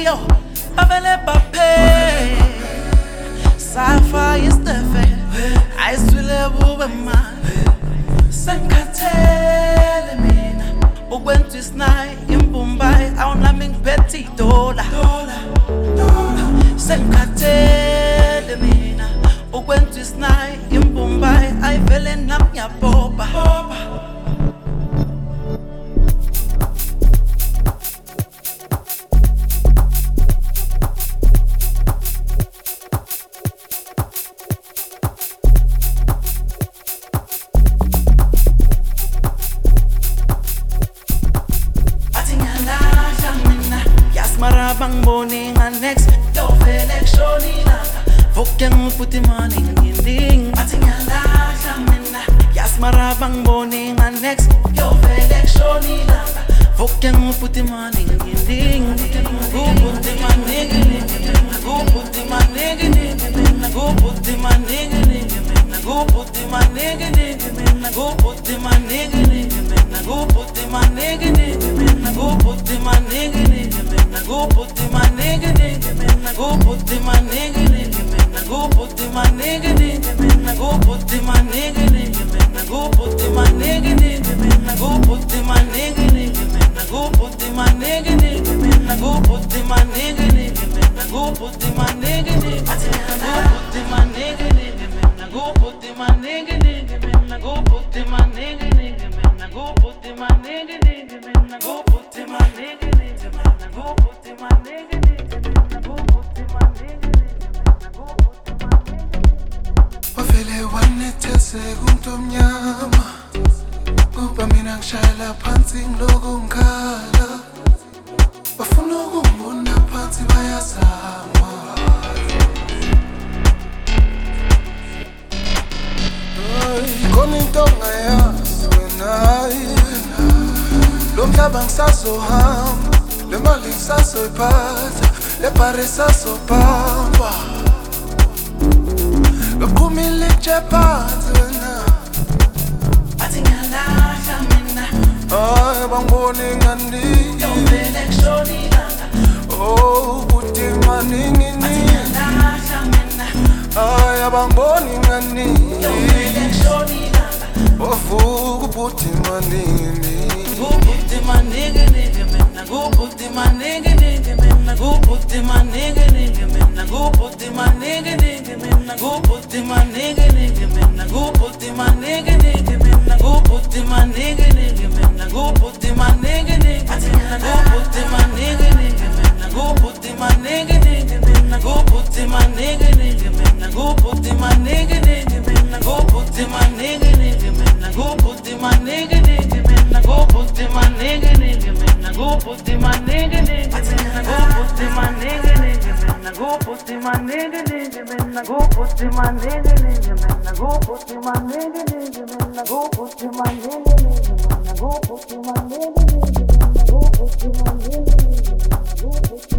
yo, bavele bape. Safa is the fair. I swile bube man. Sankatele mina. Ugwentu isnai imbumbai. Auna ming beti dola. Sankatele mina. Ugwentu isnai imbumbai. I vele namya boba. Marabang morning and next yo election ina Vokeng puti morning ending Atinyala jamina Yas marabang morning and next yo election ina Vokeng puti morning ending Go puti manigi Go puti manigi Go puti manigi Go puti manigi Go puti manigi Go puti manigi Go puti manigi Go put in my nigga, go put in my nigga, go put in my nigga, go put in my nigga, go put in my nigga, go put in my nigga, go put in my nigga, go put in my nigga, go put in my nigga, go put in my nigga, go put in my nigga, go put in my nigga, go put in my nigga. Wafele wanethese kuntomnyama Kuba mina ngishayela phansi ngiloko ngikhala Bafuna ukungibona phansi bayazama Khona into ongayazi wena Lo mhlaba ngisazohamba Le mali ngisazoyiphatha Le pari ngisazobamba Lophumile nje phansi wena Athi ngiyalahla mina Ay bangibone ngani yo election ilanga Oh buti maningi Athi ngiyalahla mina Ay abangibone ngani yo election ilanga Ovuka buti maningi Go put in my nigga, go put in my nigga, go put in my nigga, go put in my nigga, go put in my nigga, go put in my nigga, go put in my nigga, go put in my nigga, go put in my nigga, go put in my nigga, go put in my nigga, go put in my nigga, go put in my nigga, go put in my nigga. Go put in my nigga, go put in my nigga, go put in my nigga, go put in my nigga, go put in my nigga, go put in my nigga, go put in my nigga, go put in my nigga, go put in my nigga, go put in my nigga, go put